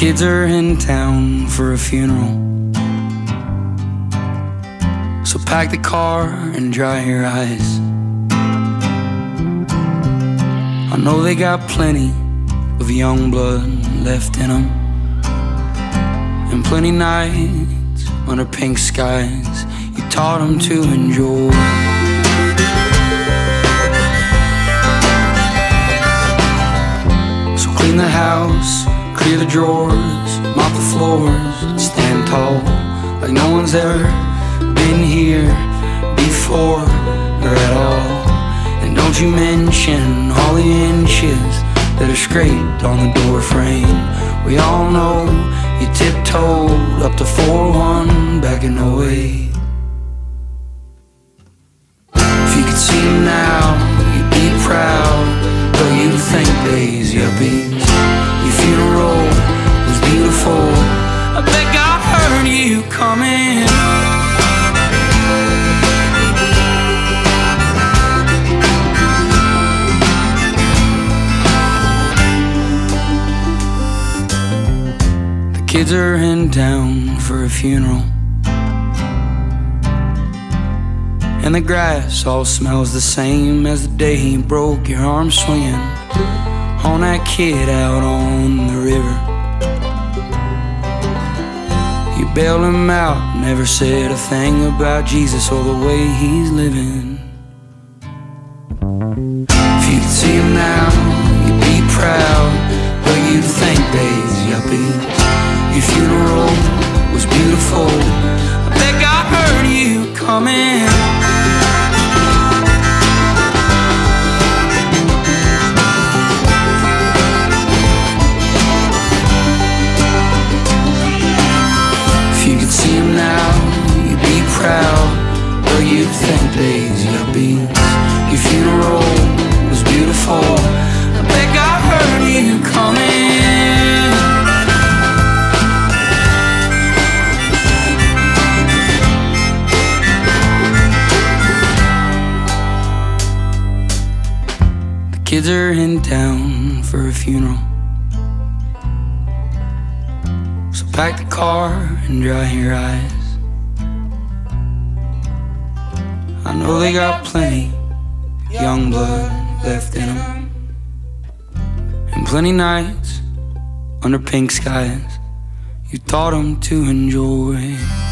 Kids are in town for a funeral, so pack the car and dry your eyes. I know they got plenty of young blood left in them, and plenty nights under pink skies you taught them to enjoy. So clean the house, clear the drawers, mop the floors, stand tall like no one's ever been here before or at all. And don't you mention all the inches that are scraped on the door frame. We all know you tiptoed up to 4-1 back in 08. If you could see him now, you'd be proud, but you'd think days yuppies. Your funeral was beautiful, I bet God heard you coming. Kids are in town for a funeral, and the grass all smells the same as the day he broke your arm swinging on that kid out on the river. You bailed him out, never said a thing about Jesus or the way he's living. If you could see him now, you'd be proud, but you'd think days yuppies. Your funeral was beautiful, I bet God heard you coming. If you could see him now, you'd be proud, but you'd think days yuppies. Your funeral was beautiful, I bet God heard you coming. Kids are in town for a funeral, so pack the car and dry your eyes. I know they got plenty young blood left in them, and plenty nights under pink skies you taught them to enjoy.